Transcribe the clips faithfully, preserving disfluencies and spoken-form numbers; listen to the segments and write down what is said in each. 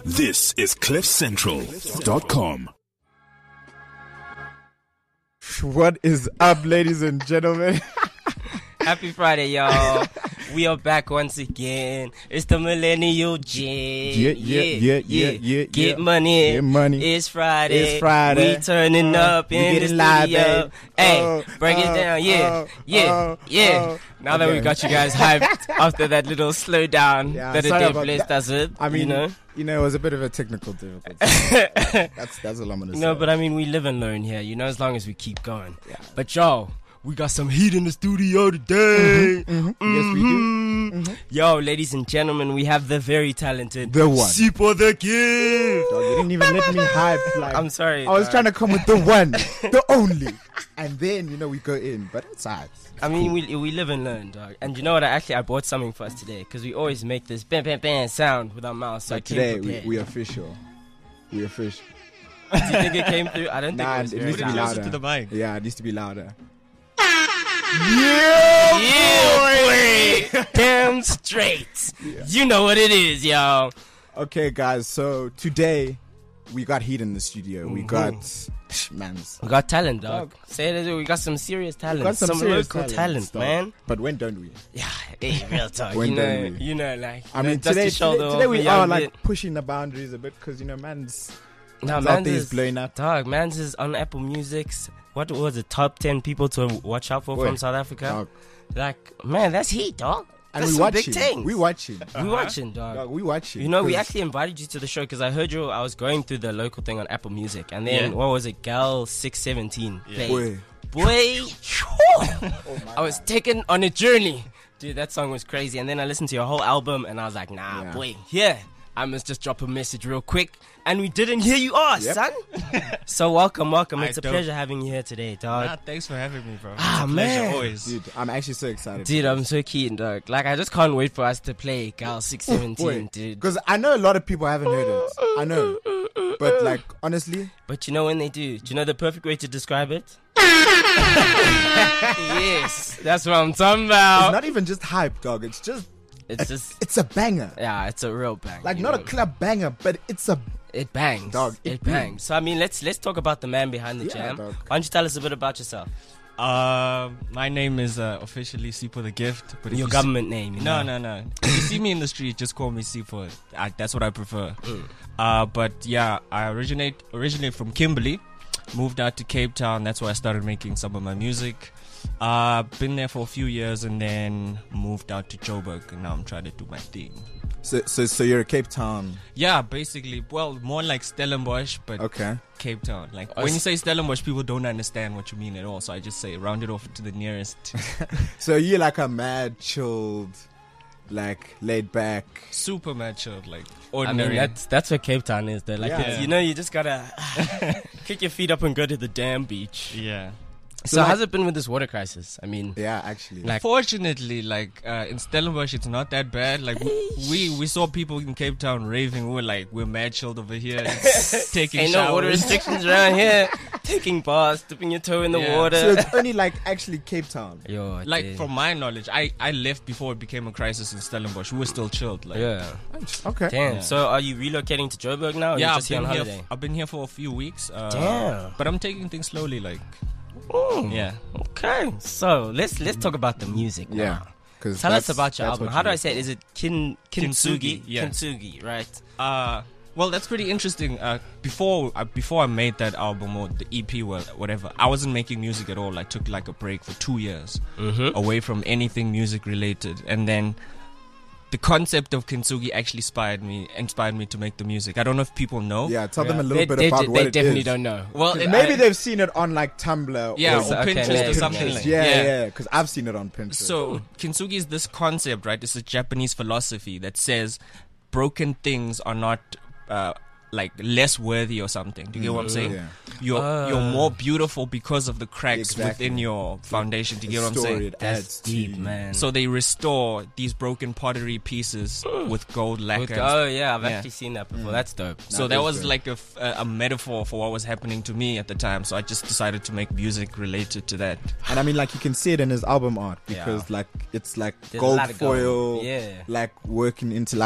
This is cliff central dot com. What is up, ladies and gentlemen? Happy Friday, y'all. We are back once again. It's the Millennial Jam. Yeah, yeah, yeah, yeah, yeah. Get money. Get money. It's Friday. It's Friday. We turning uh, up we in the getting live, studio. babe. Hey, Oh, break oh, it down. Yeah, oh, yeah, oh, yeah. oh. Now that Okay. we got you guys hyped after that little slowdown Yeah, that it sorry did about blessed that. us with, I mean, you know. you know, it was a bit of a technical difficulty. that's that's all I'm gonna say. No, but I mean, we live and learn here, you know, as long as we keep going. Yeah. But y'all, we got some heat in the studio today. Mhm, mhm. Yes, we do. Mhm. Yo, ladies and gentlemen, we have the very talented The one. Sipho the Kid. Dog, you didn't even let me hype. Like, I'm sorry. I was dog. trying to come with the one, the only, and then you know we go in. But it's alright. I mean, we we live and learn, dog. And you know what? I actually I bought something for us today because we always make this bam bam bam sound with our mouths. So But I came today we prepared. we official. We official. Do you think it came through? I don't think Nah, it was it very needs to be loud. louder. to the mic. Yeah, it needs to be louder. Yeah, boy. Damn straight. You know what it is, y'all. Okay, guys. So today we got heat in the studio. We got man's. We got talent, dog. Say it. We got some serious talent. got some serious local talent, talent, dog. man. But when don't we? Yeah, hey, real talk. When you don't know, we? you know, like. I you know, mean, dust today, your shoulder today, today off we a young are like bit. pushing the boundaries a bit because you know, man's, No, man's out man's there is is blowing up. Dog, man's is on Apple Music's. What was it? Top ten people to watch out for Boy, from South Africa. Dog. Like, man, that's heat, dog. And That's we some watching. big things. We watching. We watching, dog. Dog, we watching. You know, we 'Cause- actually invited you to the show because I heard you. I was going through the local thing on Apple Music, and then Yeah. what was it? Gal six seventeen. Yeah. Boy. boy. Oh I was taken on a journey, dude. That song was crazy. And then I listened to your whole album, and I was like, nah, Yeah. boy, yeah. I must just drop a message real quick, and we didn't. Here you are, Yep. son. So welcome, welcome. I It's a don't- pleasure having you here today, dog. Nah, thanks for having me, bro. Ah, it's a pleasure man. always. Dude, I'm actually so excited. Dude, I'm so keen, dog. Like, I just can't wait for us to play Gal six seventeen, dude. Because I know a lot of people haven't heard it. I know. But like, honestly, But you know when they do? Do you know the perfect way to describe it? Yes, that's what I'm talking it's about. not even just hype, dog. It's just, It's just, it's a banger. yeah, it's a real bang. Like, you not know? a club banger, but it's a. It bangs, Dog, It, it bangs. So I mean, let's let's talk about the man behind the Yeah, jam. dog. Why don't you tell us a bit about yourself? Uh, my name is uh, officially Sipho the Gift. But if Your you government name? You See, know? no, no, no. If you see me in the street, just call me Sipho. I, that's what I prefer. Mm. Uh, but yeah, I originate originate from Kimberley. Moved out to Cape Town. That's where I started making some of my music. Uh, been there for a few years and then moved out to Joburg. And now I'm trying to do my thing. So, so, so you're a Cape Town. Yeah, basically, well, more like Stellenbosch, but Okay. Cape Town. Like Oh, when you s- say Stellenbosch, people don't understand what you mean at all. So I just say round it off to the nearest. So you're like a mad, chilled, like laid back. Super mature, like I ordinary. mean, that's that's what Cape Town is. Though, like, Yeah. it's, you know, you just gotta kick your feet up and go to the damn beach. yeah. So, So, like- how's it been with this water crisis? I mean, Yeah, actually. Like- Fortunately, like uh, in Stellenbosch, it's not that bad. Like we, we we saw people in Cape Town raving. We were like, we're mad chilled over here, taking ain't showers. no water restrictions around here. Taking baths, dipping your toe in the Yeah. water. so it's only like actually Cape Town. Yo, Like dude. from my knowledge, I, I left before it became a crisis in Stellenbosch. We were still chilled. Like, yeah. Okay. Damn. Yeah. So are you relocating to Joburg now? Or yeah, you I've just here been on here. holiday? F- I've been here for a few weeks. Uh, Damn. But I'm taking things slowly. Like, Mm. yeah. Okay. So let's let's talk about the music. Now. Yeah. Cause Tell us that's- about your that's album. what How do you- I say it? Is it Kin Kintsugi? Kintsugi, yeah. Kintsugi, right? Uh, well, that's pretty interesting. Uh, before uh, before I made that album or the E P or whatever, I wasn't making music at all. I took like a break for two years Mm-hmm. away from anything music related, and then the concept of Kintsugi actually inspired me inspired me to make the music. I don't know if people know. Yeah, tell them a little They, bit they, about they what it definitely is. don't know. Well, 'Cause it- maybe I- they've seen it on like Tumblr. yeah, or, or Okay, Pinterest maybe. or something like yeah, yeah. yeah. Because I've seen it on Pinterest. So Kintsugi is this concept, right? It's a Japanese philosophy that says broken things are not uh, like less worthy or something. Do you get what I'm saying? Yeah. You're Ah. you're more beautiful because of the cracks Exactly. within your foundation. Do you The get what I'm story, saying? it That's adds deep, to- man. So they restore these broken pottery pieces with gold lacquer. With- oh yeah, I've Yeah. actually seen that before. That's dope. So That that is was good. like a, f- a- a metaphor for what was happening to me at the time. So I just decided to make music related to that. And I mean, like you can see it in his album art Yeah. because like it's like There's a gold lot of gold. foil, Yeah. like working into like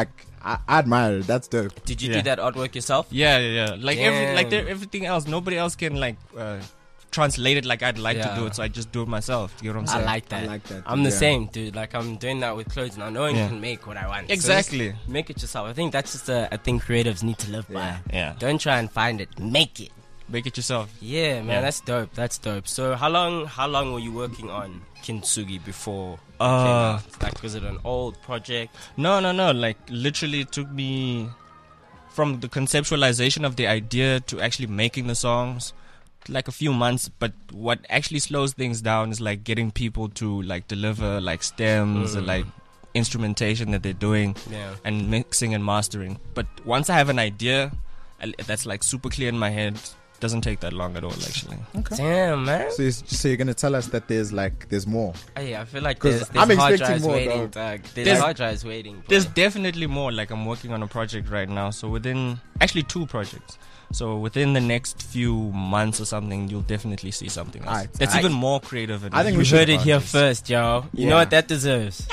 I, I admire it. That's dope. Did you Yeah. do that artwork yourself? Yeah, yeah, yeah. Like every, like Damn. there, everything else, nobody else can like uh, translate it like I'd like Yeah. to do it. So I just do it myself. You know what I'm I saying? like that. I like that. I'm the Yeah. same, dude. Like I'm doing that with clothes now. No one Yeah. can make what I want. So Exactly. just make it yourself. I think that's just a, a thing creatives need to live by. Yeah. Yeah. Don't try and find it. Make it. Make it yourself. Yeah, man, Yeah. that's dope. That's dope. So how long how long were you working on Kintsugi before it came Uh, out? Like was it an old project? No, no, no. Like literally, it took me from the conceptualization of the idea to actually making the songs, like a few months. But what actually slows things down is like getting people to like deliver like stems and like instrumentation that they're doing Yeah. and mixing and mastering. But once I have an idea I- that's like super clear in my head, doesn't take that long at all actually. Damn, man. So, you, so you're gonna tell us that there's like there's more. Hey, I feel like 'Cause there's, there's I'm hard expecting drives more, waiting, dog. dog. There's, There's- hard drives waiting. bro. There's definitely more. Like I'm working on a project right now, so within actually two projects. So within the next few months or something, you'll definitely see something else. Alright. That's I- even more creative. And I think You we should heard it here advance. first, yo. You Yeah. know what that deserves.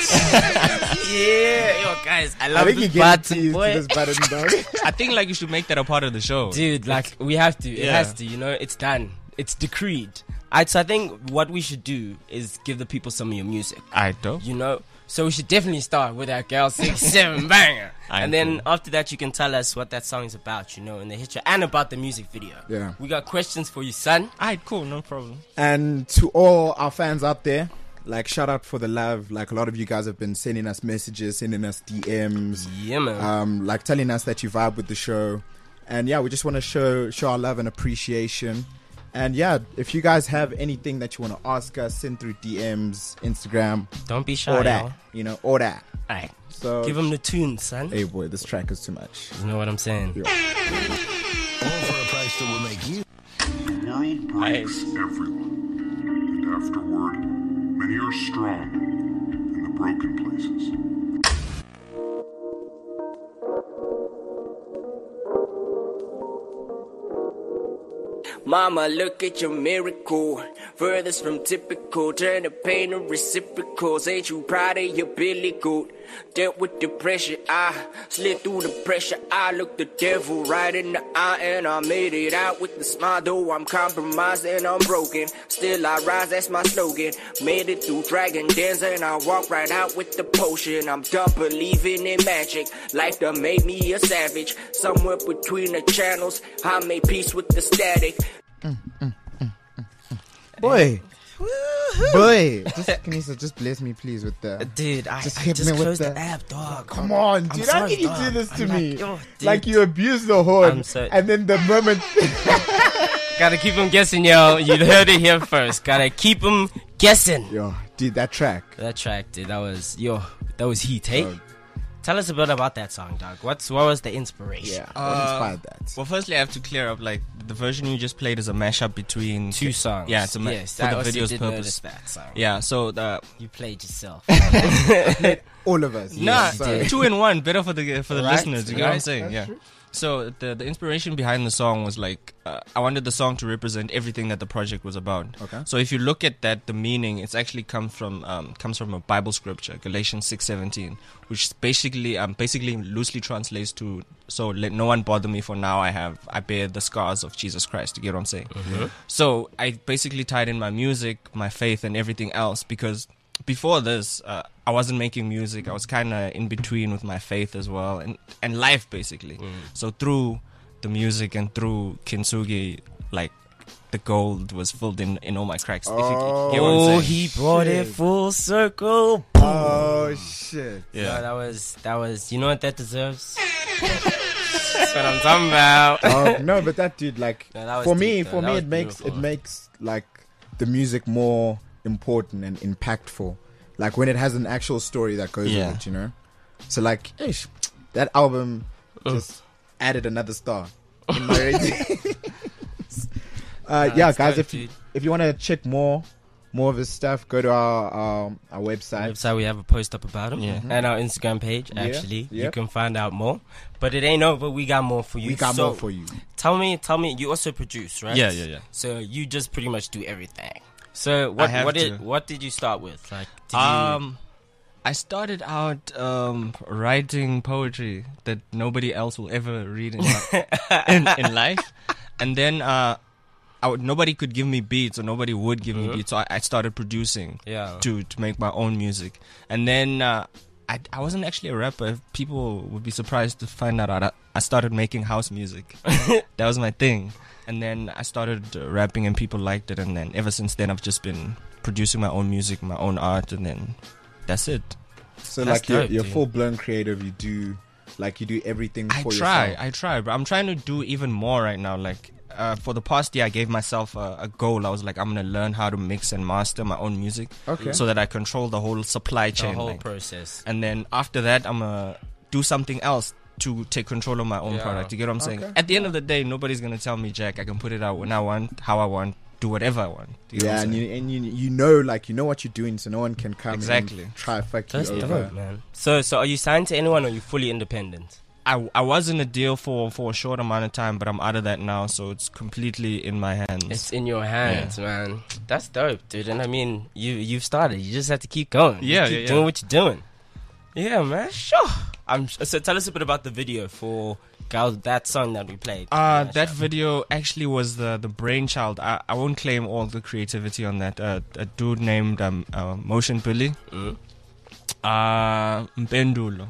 yeah, yo, guys, I I love think you this get button, teased to boy. this button, dog. I think like you should make that a part of the show. Dude, like we have to. It Yeah. has to. You know, it's done. It's decreed. Alright, so I think what we should do is give the people some of your music. I don't. You know, so we should definitely start with that girl six seven banger, I'm and then cool. after that you can tell us what that song is about. You know, and the history and about the music video. Yeah. We got questions for you, son. Alright, cool, no problem. And to all our fans out there, like shout out for the love. Like a lot of you guys have been sending us messages, sending us D Ms, Yeah, man. um, like telling us that you vibe with the show. And yeah, we just want to show show our love and appreciation. And yeah, if you guys have anything that you want to ask us, send through D Ms, Instagram, Don't be shy, all yo. that, you know, all that. Alright, So give them the tune, son. hey boy, this track is too much. You know what I'm saying? Yeah. All for a price that will make you Nice. everyone. And afterward, many are strong in the broken places. Mama, look at your miracle. Furthest from typical. Turn the pain to reciprocals. Ain't you proud of your Billy Goat? Dealt with the pressure. I slid through the pressure. I looked the devil right in the eye and I made it out with the smile. Though I'm compromised and I'm broken, still I rise, that's my slogan. Made it through dragon dance and I walk right out with the potion. I'm done believing in magic. Life done made me a savage. Somewhere between the channels, I made peace with the static. Boy, boy, just, can you just bless me, please, with the. Dude, I Just I hit just me with closed the, the- app, dog. Come on, I'm dude, how sorry, can you dog. do this to I'm me? Like, yo, dude. Like you abuse the horn, I'm so- and then the moment. Gotta keep them guessing, yo. You heard it here first. Gotta keep them guessing. Yo, dude, that track. That track, dude, that was, yo, that was heat, hey? Dog. Tell us a bit about that song, dog. What's What was the inspiration? Yeah, what Uh, inspired that? Well, firstly, I have to clear up. Like the version you just played is a mashup between Two songs. Yeah, it's a ma- yes, for I the also video's did purpose. notice that song. Yeah, so the You played yourself. All of us. Nah, you did. two in one, better for the for the Right? listeners. You know what I'm Yeah. saying? Yeah. So the the inspiration behind the song was like uh, I wanted the song to represent everything that the project was about. Okay. So if you look at that, the meaning it's actually come from um, comes from a Bible scripture, Galatians six seventeen, which is basically um basically loosely translates to so let no one bother me for now I have I bear the scars of Jesus Christ. You get what I'm saying? So I basically tied in my music, my faith, and everything else because before this, uh, I wasn't making music. I was kind of in between with my faith as well, and and life basically. So through the music and through Kintsugi, like the gold was filled in in all my cracks. If you, you get what I'm Oh, saying? he brought it Shit. full circle. Oh shit! Yeah, Yeah. that was that was. You know what that deserves? That's what I'm talking about. Oh, no, but that dude, like, No, that was for me, deep, though. for That me, was it makes it beautiful. makes like the music more important and impactful. Like when it has an actual story that goes Yeah. with it, you know. So like, ish, that album just added another star in my rating. uh, Nah, yeah, it's guys, dope, if you, dude. if you want to check more more of his stuff, go to our um, our website. Website, we have a post up about him, Yeah. and our Instagram page. Yeah, Actually, you yep. can find out more. But it ain't over. We got more for you. We got So, more for you. Tell me, tell me. You also produce, right? Yeah, yeah, yeah. So you just pretty much do everything. So what have what did to. what did you start with? Like, did you, Um, I started out um, writing poetry that nobody else will ever read in li- in, in life, and then uh, I would, nobody could give me beats, or nobody would give Mhm. me beats, so I, I started producing Yeah. to to make my own music, and then uh, I I wasn't actually a rapper. People would be surprised to find out I, I started making house music. That was my thing, and then I started uh, rapping, and people liked it, and then ever since then I've just been producing my own music, my own art, and then. That's it. So That's like you're, dope, you're dude. full blown creative. You do like you do everything I for try, yourself. I try, but I'm trying to do even more right now. Like uh, for the past year, I gave myself a, a goal. I was like, I'm gonna learn how to mix and master my own music, Okay. so that I control the whole supply The chain. whole like. process. And then after that, I'm gonna do something else to take control of my own Yeah. product. You get what I'm saying? Okay. At the end of the day, nobody's gonna tell me, Jack, I can put it out when I want, how I want, do whatever I want. You get what Yeah, I'm and saying? you and you you know like you know what you're doing, so no one can come Exactly. and try to fuck That's you over. dope, man. So, so are you signed to anyone, or are you fully independent? I, I was in a deal for, for a short amount of time, but I'm out of that now, so it's completely in my hands. It's in your hands, man. That's dope, dude. And I mean, you you've started. You just have to keep going. Just Yeah, keep yeah, doing yeah. what you're doing. Yeah, man. Sure. I'm. So tell us a bit about the video for Girl, that song that we played. Uh, Yeah, that sure. video actually was the, the brainchild. I, I won't claim all the creativity on that. Uh, a dude named um, uh, Motion Billy, Mm. uh, Mpendulo.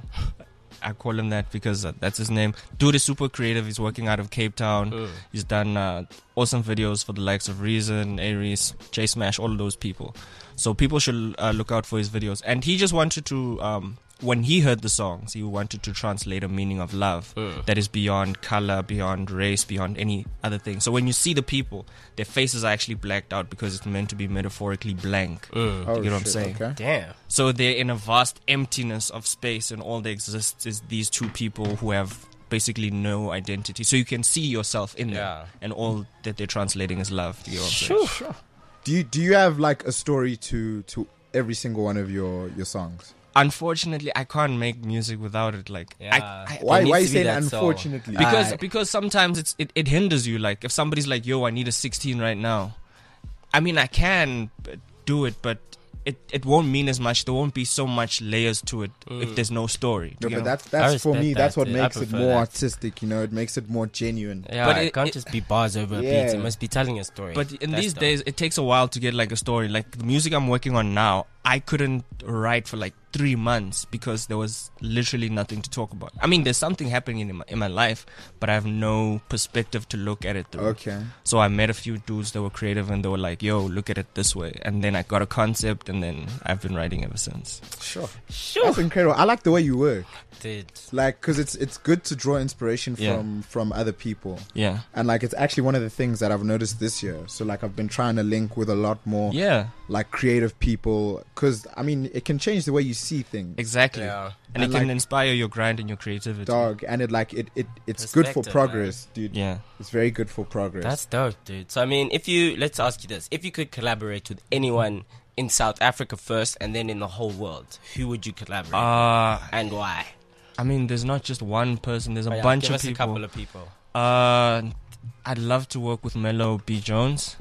I call him that because uh, that's his name. Dude is super creative. He's working out of Cape Town. Mm. He's done uh, awesome videos for the likes of Reason, Aries, J Smash, all of those people. So people should uh, look out for his videos. And he just wanted to, um, when he heard the songs, he wanted to translate a meaning of love Mm. that is beyond color, beyond race, beyond any other thing. So when you see the people, their faces are actually blacked out because it's meant to be metaphorically blank. Mm. Oh, You get what I'm shit, saying? Okay. Damn. So they're in a vast emptiness of space, and all that exists is these two people who have basically no identity. So you can see yourself in them, Yeah. and all that they're translating is love. You get what I'm saying? Do you do you have like a story to to every single one of your your songs? Unfortunately, I can't make music without it. Like, Yeah. I, I, There Why needs why you to be saying that soul. unfortunately? because Uh, because sometimes it's it, it hinders you. Like if somebody's like, "Yo, I need a sixteen right now," I mean, I can uh, do it, but it it won't mean as much. There won't be so much layers to it if there's no story. No, Do you but get that's I that's for respect me. that, That's what dude. I makes it prefer more that. artistic. You know, it makes it more genuine. Yeah, But it, it- can't it- just be bars over a beat. Yeah. It must be telling a story. But in That's these dope. days, it takes a while to get like a story. Like the music I'm working on now, I couldn't write for like three months because there was literally nothing to talk about. I mean, there's something happening in my, in my life, but I have no perspective to look at it through. Okay. So I met a few dudes that were creative, and they were like, "Yo, look at it this way." And then I got a concept, and then I've been writing ever since. Sure. Sure. That's incredible. I like the way you work. Dude. Like, cause it's it's good to draw inspiration Yeah. from from other people, Yeah. and like it's actually one of the things that I've noticed this year. So like I've been trying to link with a lot more Yeah. like creative people, cause I mean it can change the way you see things, Exactly. Yeah. And, And it can like- inspire your grind and your creativity. dog. And it like it it it's good for Perspective, progress, dude. Yeah. It's very good for progress. That's dope, dude. So I mean, if you let's ask you this: if you could collaborate with anyone in South Africa first, and then in the whole world, who would you collaborate Uh, with, and why? I mean, there's not just one person. There's a Oh, yeah, bunch give of us people. a couple of people. Uh, I'd love to work with Mello B. Jones.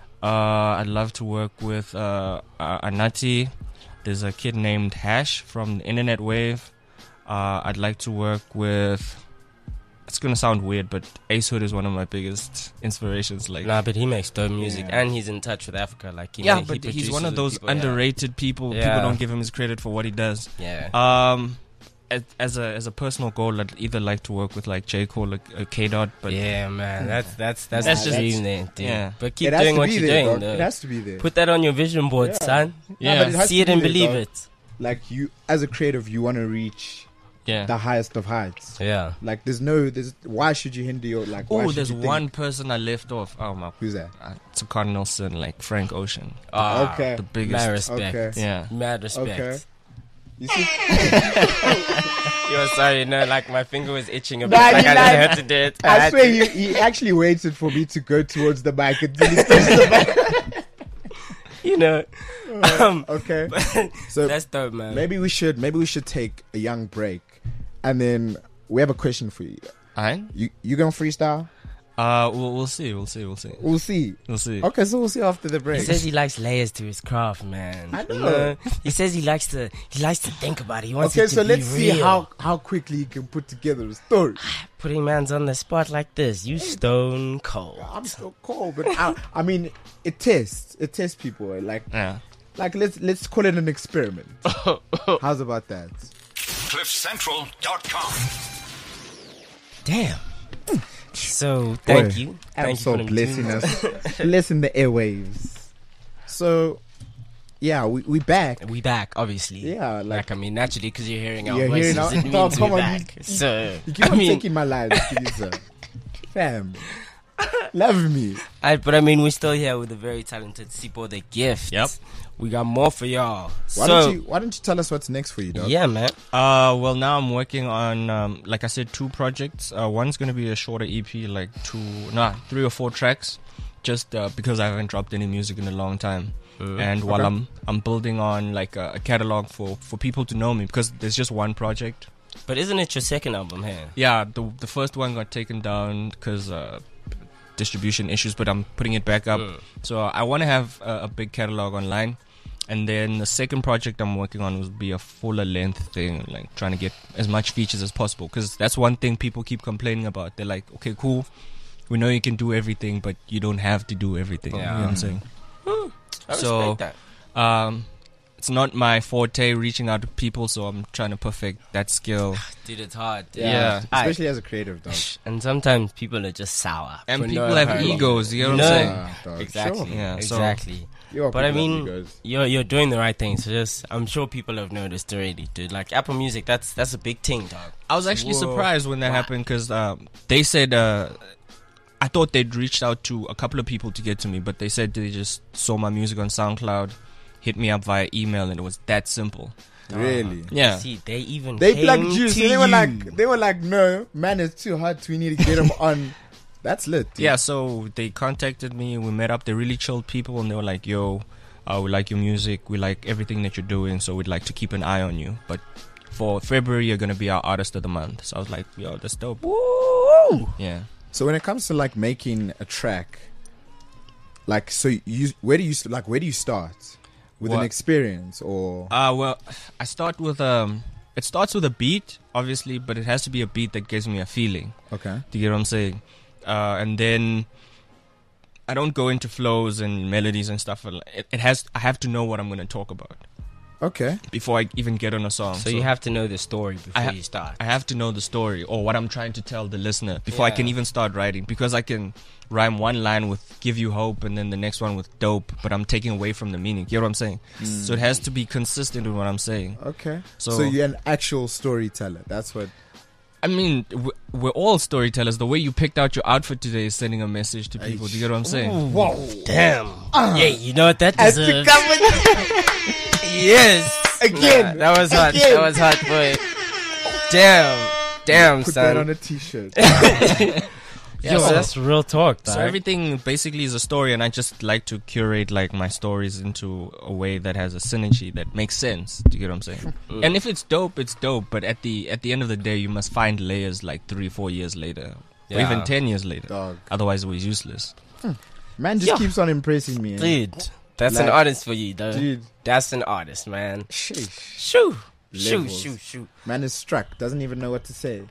Uh, I'd love to work with uh, uh, Anati. There's a kid named Hash from the Internet Wave. Uh, I'd like to work with. It's gonna sound weird, but Ace Hood is one of my biggest inspirations. Like, Nah, but he makes dope music, Yeah. and he's in touch with Africa. Like, he yeah, ma- he but he's produces one of with those people, yeah. underrated people. Yeah. People don't give him his credit for what he does. Yeah. Um, as, as a as a personal goal, I'd either like to work with like J Cole or, or K Dot, but yeah, man, that's that's that's, That's the just- dream there, dude. yeah. But keep it has doing to what be you're there, doing, dog. though. It has to be there. Put that on your vision board, Yeah. son. Yeah, Yeah. but it has See to it be and there, believe dog. it. Like you, as a creative, you want to reach yeah. the highest of heights. Yeah. Like there's no, there's why should you hinder your like? why Oh, should there's you think- one person I left off. Oh my, Who's that? uh, it's a Cardinalson, like Frank Ocean, Ah, Okay. the biggest. Mad respect. Okay. Yeah. Mad respect. Okay. You see, Yo, sorry, no, like my finger was itching a bit. Nah, like you I lied. just had to do it. I I had swear to- he, he actually waited for me to go towards the mic until he touched the mic. you know. Um, Okay. So that's dope, man. maybe we should maybe we should take a young break, and then we have a question for you. Alright. You you gonna freestyle? Uh, we'll, we'll see. We'll see. We'll see. We'll see. We'll see. Okay, so we'll see after the He break. says he likes layers to his craft, man. I You know. He says he likes to he likes to think about it. He wants Okay, it to so be let's see real. how, how quickly you can put together a story. Putting man's on the spot like this. You stone cold. I'm so cold, but I, I mean, it tests. It tests people. eh, Like, Yeah. like let's let's call it an experiment. How's about that? cliff central dot com. Damn. So thank Boy, you. I'm Thank so you for them blessing tunes. us, blessing the airwaves. So, yeah, we we back. We back, obviously. Yeah, like, Like, I mean, naturally, because you're hearing our You're voices, hearing our- it Oh, means come we're on, you- back. So, you keep I on mean, taking my life, please, uh, fam. Love me. I, but I mean, we're still here with a very talented Sipo the Gift. Yep. We got more for y'all. Why so, don't you Why don't you tell us what's next for you, dog? yeah, man. Uh, well, now I'm working on, um, like I said, two projects. Uh, one's gonna be a shorter E P, like two, nah, three or four tracks, just uh, because I haven't dropped any music in a long time. And while Okay. I'm I'm building on like a, a catalog for for people to know me, because there's just one project. But isn't it your second album here? Yeah, the the first one got taken down because uh, distribution issues, but I'm putting it back up. So I want to have a, a big catalog online. And then the second project I'm working on will be a fuller length thing, like trying to get as much features as possible. Because that's one thing people keep complaining about. They're like, okay, cool, we know you can do everything, but you don't have to do everything. You know what I'm saying? I So- respect that. Um, it's not my forte reaching out to people, so I'm trying to perfect that skill. Dude, it's hard. Yeah. Especially as a creative, dog. And sometimes people are just sour. And for people no have apparent egos, you know what No. I'm saying? Ah, dog. Exactly. Sure. Yeah, so- exactly. You are But I people that mean, you guys. you're you're doing the right thing. So just, I'm sure people have noticed already, dude. Like Apple Music, that's that's a big thing, dog. I was actually Whoa. surprised when that Wow. happened because um, they said uh, I thought they'd reached out to a couple of people to get to me, but they said they just saw my music on SoundCloud, hit me up via email, and it was that simple. Really? Yeah, See, they even They came plugged you, to so they were you. like, they were like, no, man, it's too hot. We need to get him on. That's lit. Dude. yeah. So they contacted me, we met up. They're really chilled people, and they were like, "Yo, uh, we like your music, we like everything that you're doing, so we'd like to keep an eye on you." But for February, you're gonna be our artist of the month. So I was like, "Yo, that's dope." Woo! Yeah. So when it comes to like making a track, like, so you, where do you like, where do you start? With an What? experience or? Uh, well, I start with um. It starts with a beat, obviously, but it has to be a beat that gives me a feeling. Okay. Do you get what I'm saying? Uh, and then I don't go into flows and melodies and stuff. It, it has. I have to know what I'm going to talk about Okay. before I even get on a song. So you have to know the story before I ha- you start. I have to know the story or what I'm trying to tell the listener before I can Yeah. even start writing, because I can rhyme one line with "give you hope" and then the next one with "dope," but I'm taking away from the meaning. You know what I'm saying? So it has to be consistent with what I'm saying. Okay. So, So- you're an actual storyteller. That's what. I mean, w- we're all storytellers. The way you picked out your outfit today is sending a message to people. Do you get what I'm saying? Whoa. Damn. yeah, you know what that As the deserves? government Yes. again. Nah, that was hot. Again. That was hot, boy. Damn. Damn, Put son. that on a t-shirt. Yo, so- that's real talk, dog. So everything basically is a story, and I just like to curate like my stories into a way that has a synergy that makes sense. Do you get what I'm saying? And if it's dope, it's dope. But at the at the end of the day, you must find layers like three, four years later, or Yeah. even ten years later. Dog. Otherwise, it was useless. Man just Yeah. keeps on impressing me. eh? Dude, that's an Like- artist for you, dog. Dude. That's an artist, man. Sheesh. Shoo. Shoo, Levels. shoo, shoo. Man is struck. Doesn't even know what to say.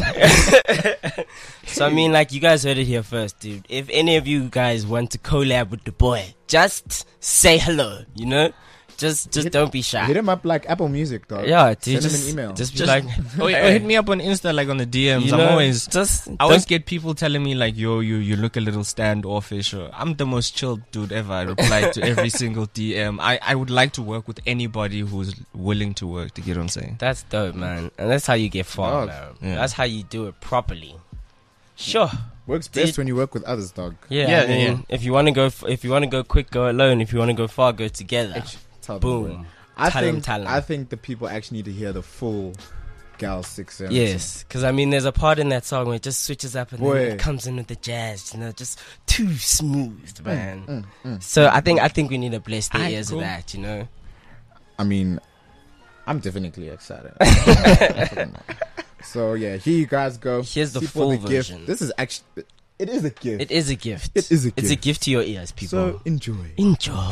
So, I mean, like, you guys heard it here first, dude. If any of you guys want to collab with the boy, just say hello, you know? Just just Hit- don't be shy. Hit him up like Apple Music, dog. Yeah, dude. Send just, him an email. Just be Just- like, Oh, yeah, or hit me up on Insta, like on the D Ms. you I'm know, always. just I always don't- get people telling me like, "Yo, you you look a little standoffish." Or, I'm the most chilled dude ever. I reply to every single D M. I I would like to work with anybody who's willing to work. To get what I'm saying? That's dope, man. And that's how you get far, Dog. man. Yeah. That's how you do it properly. Sure. Works Dude. best when you work with others, dog. Yeah, Yeah, I mean, yeah. if you want to go, f- if you want to go quick, go alone. If you want to go far, go together. Tell them, bro. Boom. I Tell 'em, think tell 'em. I think the people actually need to hear the full Gal Six. Sense. Yes, because I mean, there's a part in that song where it just switches up and Boy. then it comes in with the jazz. You know, just too smooth, man. Mm, mm. So I think I think we need to bless the Aight, ears cool. of that. You know. I mean, I'm definitely excited. So yeah, here you guys go. Here's the Sipo full Gift. version. This is actually It is a gift. It is a gift. It is a It's a gift. gift to your ears, people. So enjoy. Enjoy.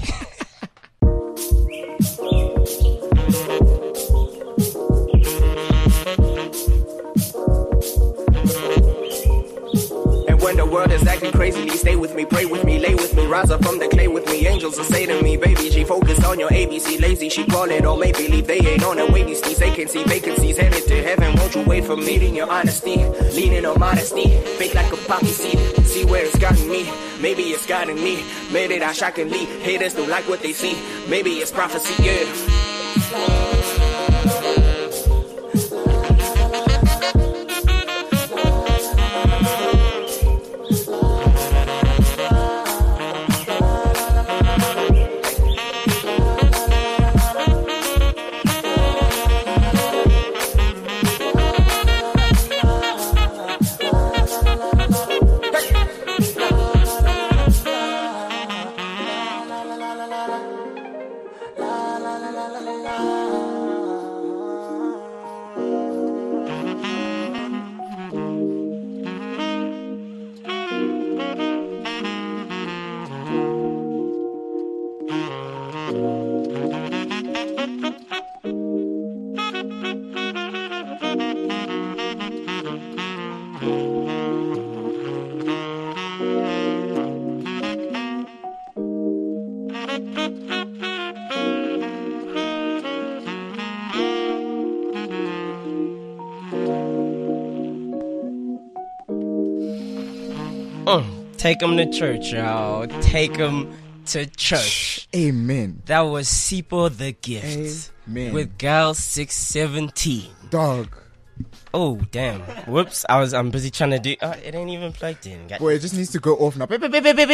And when the world is acting crazily, stay with me, pray with me, lay with me, rise up from the clay with me. Angels will say to me, baby G, focus on your A B C. Lazy, she call it or maybe leave. They ain't on the way, these these vacancy, vacancies headed to heaven. Won't you wait for me? Leading your honesty, leaning on modesty, fake like a poppy seed. See where it's gotten me, maybe it's gotten me. Made it out shockingly, haters don't like what they see. Maybe it's prophecy, yeah. Mm, take them to church, y'all. Take them to church. Amen. That was Sipo the Gift. Amen. With Gal six seventeen. Dog. Oh, damn. Whoops. I was, I'm busy trying to do, uh, it ain't even plugged in. Got- Boy, it just needs to go off now. Dude,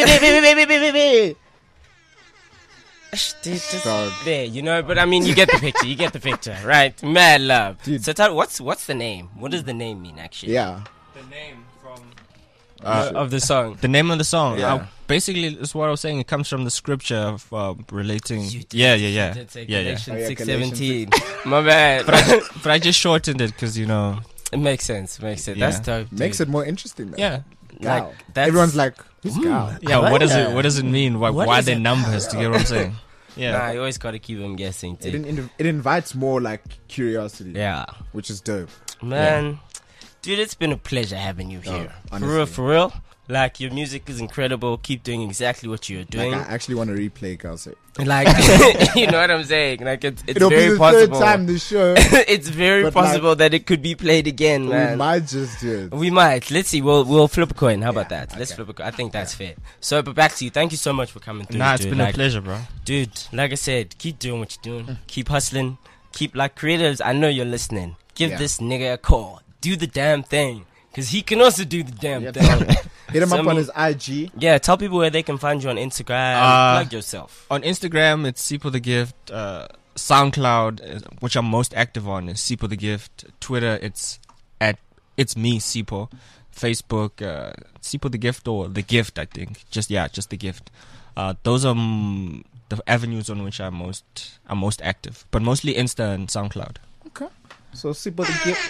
just Dog. there, you know, but I mean, you get the picture, you get the picture, right? Mad love. Dude. So tell, what's what's the name? What does the name mean, actually? Yeah. The name from Uh, of the song. the name of the song. Yeah. Uh, basically, it's what I was saying. It comes from the scripture of uh, relating. You did- Yeah, yeah, yeah, you did say yeah, yeah. Galatians Oh, yeah, six Galatians seventeen. My bad. But I, but I just shortened it because you know. It makes sense. Makes sense. Yeah. That's dope. Makes dude. it more interesting, though. Yeah, Like, Gal. that's- Everyone's like, who's Gal? yeah. I What does wonder. it? What does it mean? Why? What Why is the it? numbers? To get what I'm saying? Yeah. Nah, you always gotta keep them guessing, It, dude. in, it invites more like curiosity, Yeah. which is dope. Man, dude, it's been a pleasure having you here. for real, honestly. for real. Like, your music is incredible. Keep doing exactly what you're doing. Like, I actually want to replay Gal's set. Like, you know what I'm saying? Like, it's, it's It'll very be the possible. third time this show. It's very But, possible that it could be played again, We man. might just do it. We might. Let's see. We'll we'll flip a coin. How about Yeah, that? Let's okay. flip a coin. I think that's fair. So, but back to you. Thank you so much for coming through. Nah, it's dude. been like, a pleasure, bro. Dude, like I said, keep doing what you're doing. Keep hustling. Keep, like, creatives, I know you're listening. Give Yeah. this nigga a call. Do the damn thing. Because he can also do the damn Yeah, thing. dog. Hit him So, up I on mean- his I G. Yeah, tell people where they can find you on Instagram. Uh, Plug yourself. On Instagram, it's Sipo the Gift. Uh, SoundCloud, uh, which I'm most active on, is Sipo the Gift. Twitter, it's at it's me Sipo. Facebook, uh, Sipo the Gift or the Gift, I think. Just yeah, just the Gift. Uh, those are mm, the avenues on which I'm most I'm most active, but mostly Insta and SoundCloud. Okay. So, Sipo the Gift.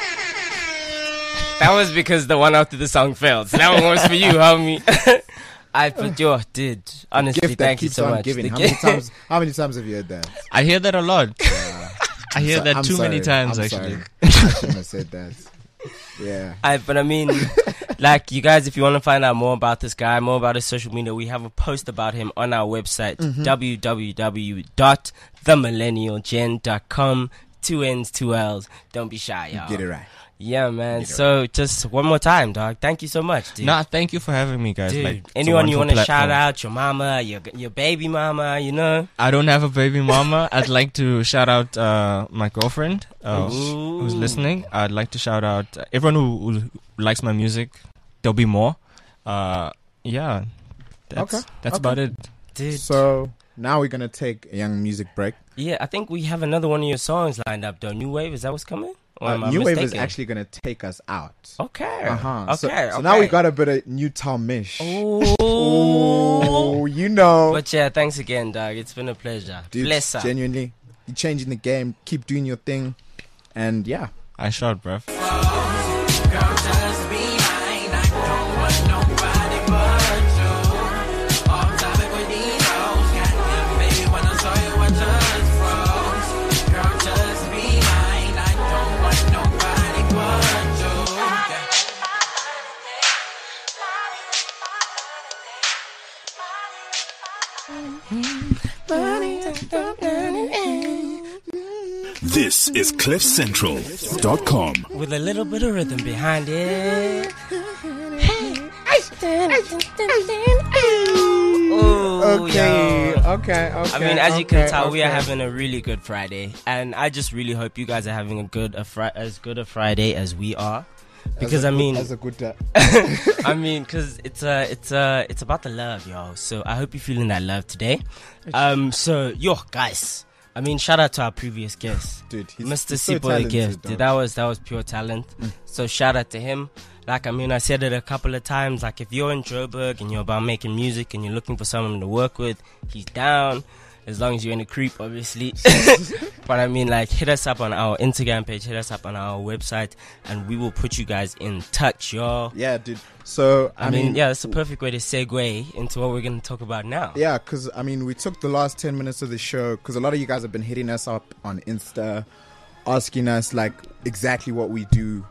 That was because the one after the song failed. So that one was for you, homie. I put your dude. Honestly, Gift that thank you keeps so on much. giving. The How gift- many times? How many times have you heard that? I hear that a lot. I hear So- that I'm too many sorry. times I'm actually. sorry. I shouldn't have said that. Yeah. I, but I mean, like, you guys, if you want to find out more about this guy, more about his social media, we have a post about him on our website, Mm-hmm. w w w dot the millennial gen dot com. Two N's, two L's. Don't be shy, y'all. Get it right. Yeah, man. So, just one more time, dog. Thank you so much, dude. Nah, thank you for having me, guys. Dude, Like, it's a anyone you want wonderful to shout platform. out? Your mama, your your baby mama, you know? I don't have a baby mama. I'd like to shout out uh, my girlfriend uh, who's Ooh. listening. I'd like to shout out uh, everyone who, who likes my music. There'll be more. Uh, yeah, that's, Okay, that's okay. about it. Dude. So, now we're going to take a young music break. Yeah, I think we have another one of your songs lined up, though. New Wave, is that what's coming? Or Uh, am I New Wave is mistaken? actually going to take us out. Okay. Uh-huh. Okay. So, okay. so now we got a bit of new Talmish. Ooh. Oh, you know. But yeah, thanks again, dog. It's been a pleasure. Dude, Bless up. genuinely, you're changing the game. Keep doing your thing. And yeah. I shout, bruv. Girl, just be mine. I don't want no This is cliff central dot com. With a little bit of rhythm behind it. Oh, Okay, yo. okay, okay. I mean, as you can okay, tell, we are okay. having a really good Friday, and I just really hope you guys are having a good, a fri- as good a Friday as we are. Because As a I good- mean, as a good day. I mean, because it's uh, it's uh, it's about the love, y'all. So I hope you're feeling that love today. Um, so yo, guys, I mean, shout out to our previous guest, Dude, he's- Mister he's so Sipo talented, Gift. dog. That was that was pure talent. So shout out to him. Like, I mean, I said it a couple of times. Like, if you're in Joburg and you're about making music and you're looking for someone to work with, he's down. As long as you're in a creep, obviously. But I mean, like, hit us up on our Instagram page, hit us up on our website, and we will put you guys in touch, y'all. Yeah, dude. So, I, I, mean, yeah, that's a perfect way to segue into what we're going to talk about now. Yeah, because, I mean, we took the last ten minutes of the show because a lot of you guys have been hitting us up on Insta, asking us, like, exactly what we do.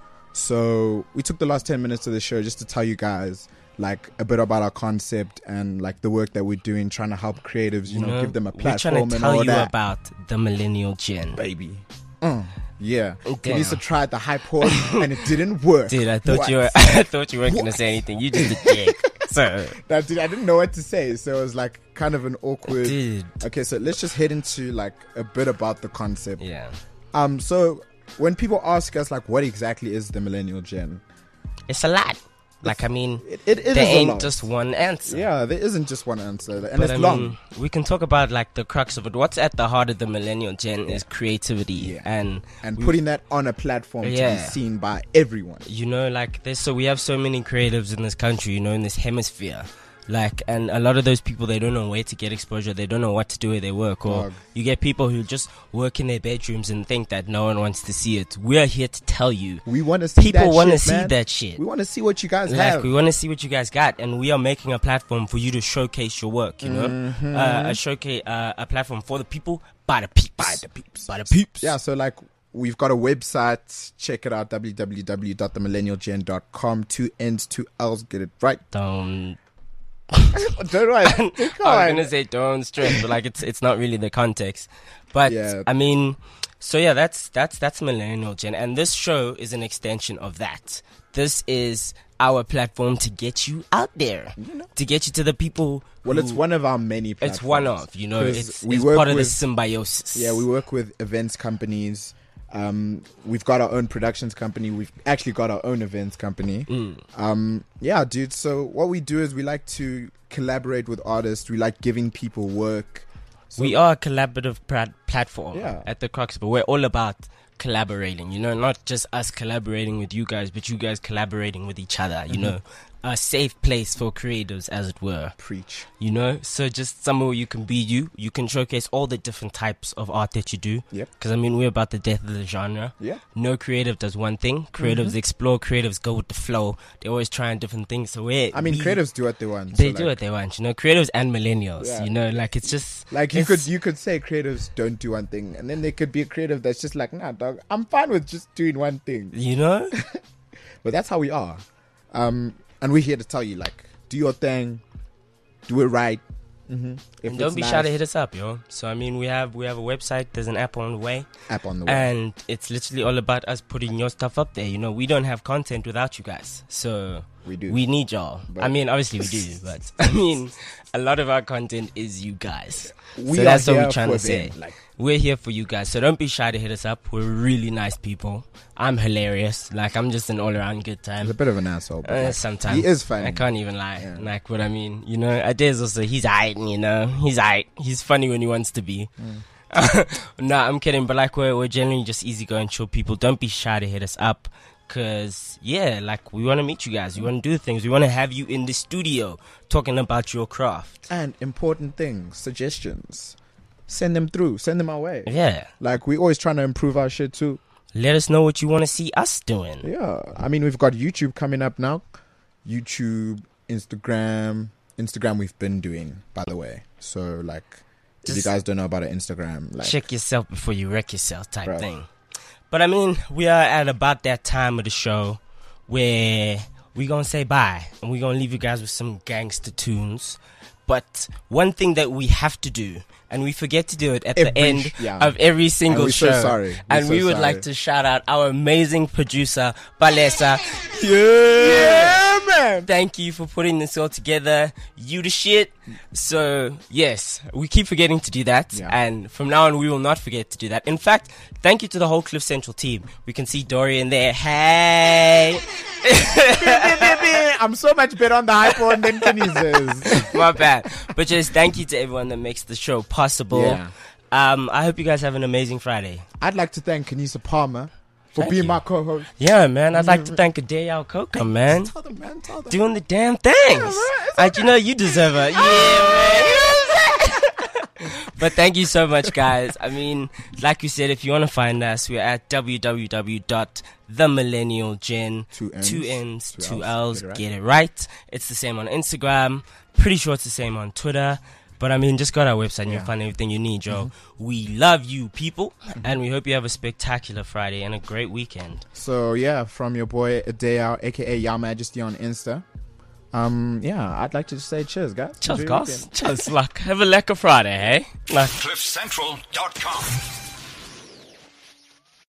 So, we took the last ten minutes of the show just to tell you guys, like, a bit about our concept and, like, the work that we're doing, trying to help creatives, you, You know, know, give them a we're platform trying to and tell all you that. about the millennial gen. Baby. Mm, yeah. Damn. Lisa tried the hype horse and it didn't work. Dude, I thought What? you were I thought you weren't going to What? say anything. You just a dick. So, That, dude, I didn't know what to say, so it was like kind of an awkward. dude. Okay, so let's just head into like a bit about the concept. Yeah. Um, so when people ask us like, what exactly is the millennial gen? It's a lot. Like, I mean, It, it, it is there a ain't lot. just one answer. Yeah, there isn't just one answer, and But it's I long. mean, we can talk about like the crux of it. What's at the heart of the millennial gen is creativity, Yeah. and and we- putting that on a platform to Yeah. be seen by everyone. you know, like there's so we have so many creatives in this country, you know, in this hemisphere. Like, and a lot of those people, they don't know where to get exposure. They don't know what to do with their work. Or Dog. you get people who just work in their bedrooms and think that no one wants to see it. We are here to tell you. We want to see People that wanna shit, see man. that shit. We want to see what you guys Like, have. we want to see what you guys got, and we are making a platform for you to showcase your work. You know, Mm-hmm. uh, a showcase, uh, a platform for the people, by the peeps, By the peeps. by the peeps. Yeah, so like we've got a website. Check it out, w w w dot the millennial gen dot com. Two N's, two L's. Get it right. Don't. Don't worry. I was gonna say don't stress, but like it's it's not really the context. But Yeah. I mean, so yeah, that's that's that's millennial gen, and this show is an extension of that. This is our platform to get you out there, to get you to the people. Well, who- it's one of our many platforms. It's one of, you know, 'Cause it's, we it's work part of the with- symbiosis. Yeah, we work with events companies. Um, we've got our own productions company. We've actually got our own events company. Mm. Um, yeah, dude. So what we do is we like to collaborate with artists. We like giving people work. So we are a collaborative pra- platform Yeah. at the Crux, but we're all about collaborating, you know, not just us collaborating with you guys, but you guys collaborating with each other, you Mm-hmm. know, a safe place for creatives, as it were. preach. You know, so just somewhere you can be you. You can showcase all the different types of art that you do. Yep. Because I mean, we're about the death of the genre. Yeah. No creative does one thing. Creatives Mm-hmm. explore. Creatives go with the flow. They're always trying different things. So we're I mean, we- creatives do what they want. They so, do like, what they want. You know, creatives and millennials. Yeah. You know, like it's just Like you it's- could you could say creatives don't do one thing, and then there could be a creative that's just like, nah, dog, I'm fine with just doing one thing. You know. But that's how we are. Um, and we're here to tell you, like, do your thing, do it right. Mm-hmm. If And don't it's be nice, shy to hit us up, yo. So I mean, we have we have a website. There's an app on the way, app on the way. and it's literally all about us putting your stuff up there. You know, we don't have content without you guys, so We do. We need y'all. But- I mean, obviously we do, but I mean, a lot of our content is you guys. We so are that's what here we're trying for to say. them, like- We're here for you guys, so don't be shy to hit us up. We're really nice people. I'm hilarious. Like I'm just an all-around good time. He's a bit of an asshole. But Uh, like, sometimes he is funny. I can't even lie. Yeah. Like what I mean, you know, Adair's also he's aight, you know, he's aight. He's funny when he wants to be. Nah, I'm kidding. But like we're we're generally just easygoing, chill people. Don't be shy to hit us up, cause yeah, like we want to meet you guys. We want to do things. We want to have you in the studio talking about your craft. And important things, suggestions, send them through. Send them our way. Yeah, Like we always trying to improve our shit too. let us know what you want to see us doing. Yeah, I mean we've got YouTube coming up now. YouTube, Instagram, Instagram we've been doing, by the way. So like, if you Just- guys don't know about our Instagram, like, Check yourself before you wreck yourself type Bro. thing. But I mean, we are at about that time of the show where we're going to say bye. And we're going to leave you guys with some gangster tunes. But one thing that we have to do, and we forget to do it at Every the end sh- yeah. of every single And we're show. so sorry. We're and so we would sorry. like to shout out our amazing producer, Balesa. Yeah, man. Thank you for putting this all together. You the shit. So, yes, we keep forgetting to do that. Yeah. And from now on, we will not forget to do that. In fact, thank you to the whole Cliff Central team. We can see Dorian there. Hey. I'm so much better on the iPhone than Kenny's is. My bad. But just thank you to everyone that makes the show possible. Yeah. Um, I hope you guys have an amazing Friday. I'd like to thank Kanisa Palmer for Thank being you. my co-host. Yeah, man. I'd like to thank Adeyal Coca, man. Tell them, man. Tell them. Doing the damn things. Like, you know, you deserve it. Yeah, man. But thank you so much, guys. I mean, like we said, if you want to find us, we're at w w w dot the millennial gen. Two N's. Two N's, Two two L's. L's. Get it right. Get it right. It's the same on Instagram. Pretty sure it's the same on Twitter. But I mean, just go to our website and you'll Yeah. find everything you need, Joe. Mm-hmm. We love you, people. And we hope you have a spectacular Friday and a great weekend. So yeah, from your boy Adeyal, aka Your Majesty on Insta. Um, yeah, I'd like to just say cheers, guys. Cheers, Enjoy your guys. weekend. Cheers, luck. Have a lekker Friday, hey? Like, cliff central dot com